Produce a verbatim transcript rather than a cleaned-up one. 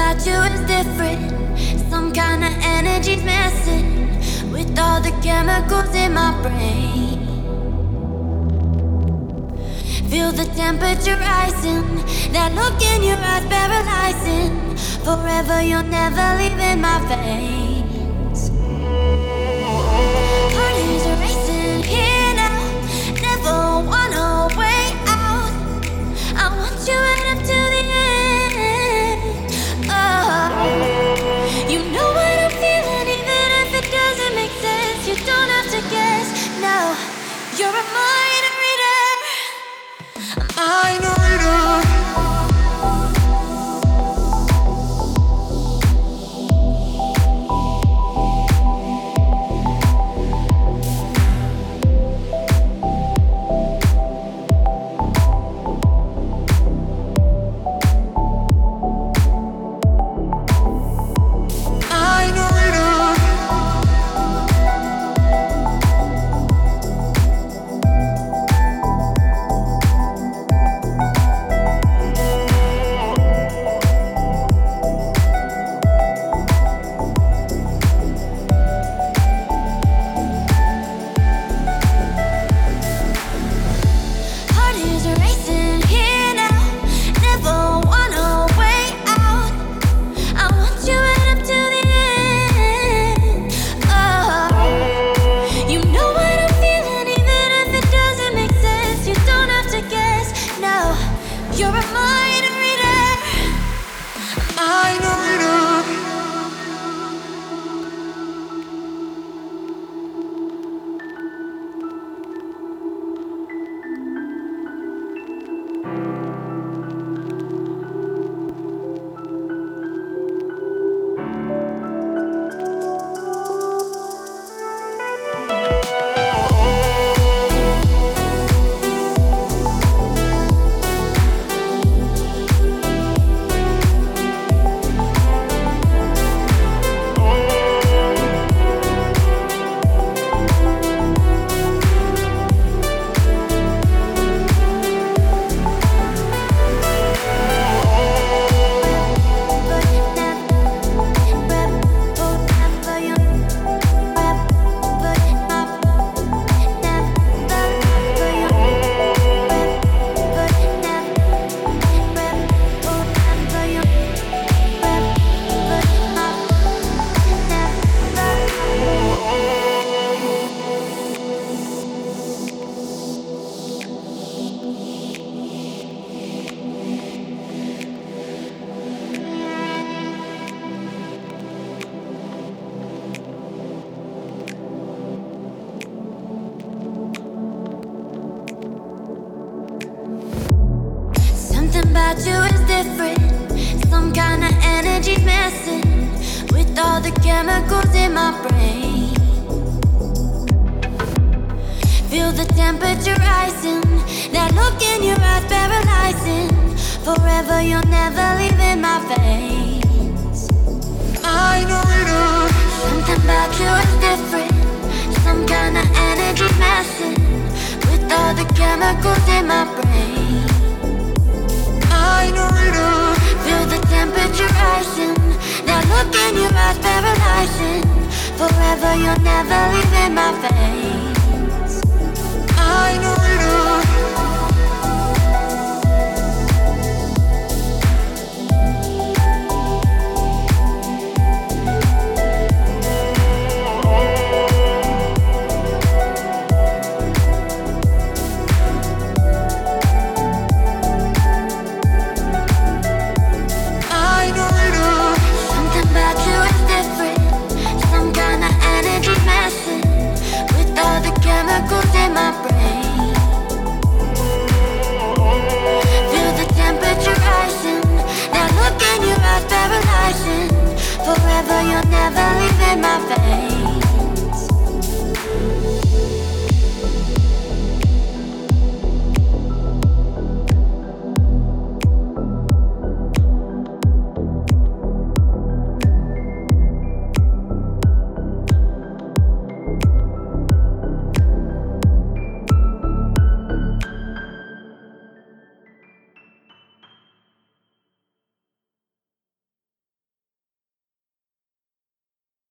about you is different. Some kind of energy's messing with all the chemicals in my brain. Feel the temperature rising, that look in your eyes paralyzing. Forever you'll never leave in my veins. Heart is racing here now, never wanna way out. I want you right up to the end. Oh, you know what I'm feeling, even if it doesn't make sense. You don't have to guess, no. You're a mind reader, a mind reader. You is different. Some kind of energy's messing with all the chemicals in my brain. Feel the temperature rising, that look in your eyes paralyzing. Forever you'll never leave in my veins. I know it. Something about you is different. Some kind of energy's messing with all the chemicals in my brain. I know it all. Feel the temperature rising, that look in your eyes paralyzing. Forever you'll never leave in my veins. I know it all. Chemicals in my brain. Feel the temperature rising, that look in your eyes paralyzing. Forever you'll never leave in my veins.